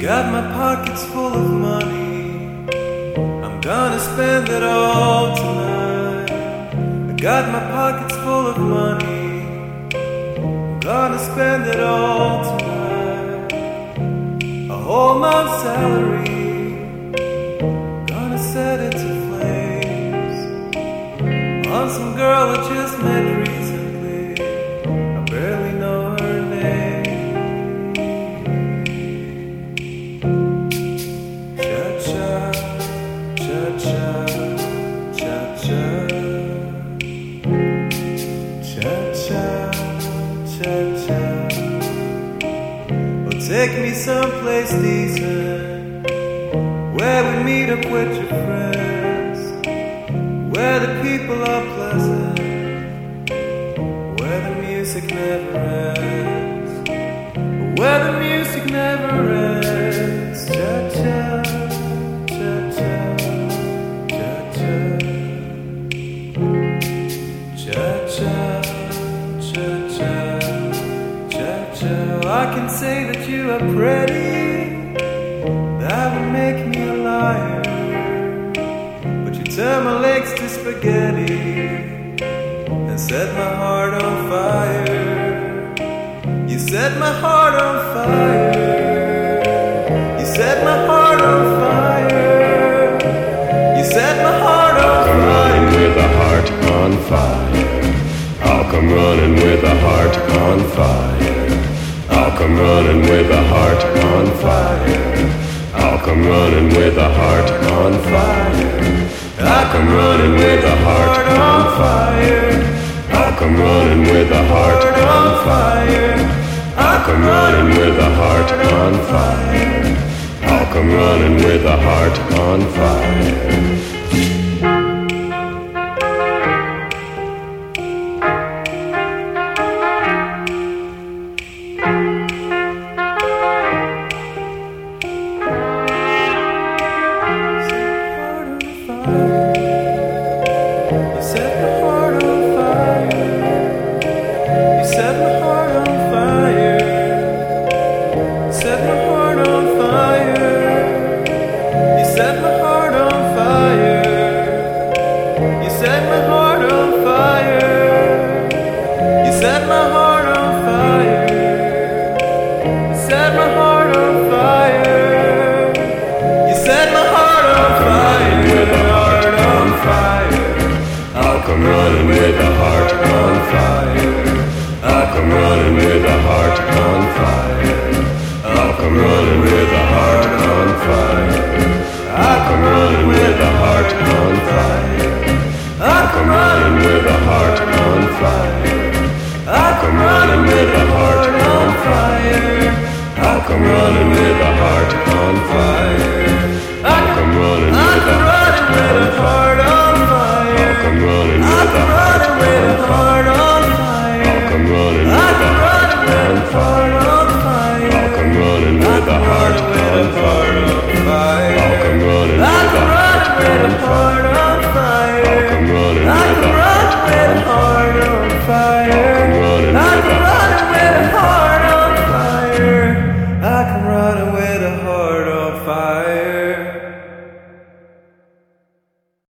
got my pockets full of money. I'm gonna spend it all tonight. I got my pockets full of money. I'm gonna spend it all tonight. A whole month's salary. Gonna set it to flames on some girl I just met recently. I barely know her name. Take me someplace decent, where we meet up with your friends, where the people are pleasant, where the music never ends, where the music never ends. Cha-cha, cha-cha, cha-cha, cha-cha, cha-cha, cha-cha. I can say that you are pretty, that would make me a liar. But you turn my legs to spaghetti and set my heart on fire. You set my heart on fire. You set my heart on fire. You set my heart on fire. I'll come running with a heart on fire. I'll come running with a heart on fire. I'll come running with a heart on fire. I'll come running with a heart on fire. I'll come running with a heart on fire. I'll come running with a heart on fire. I'll come running with a heart on fire. I'll come running with a heart on fire. I can run away.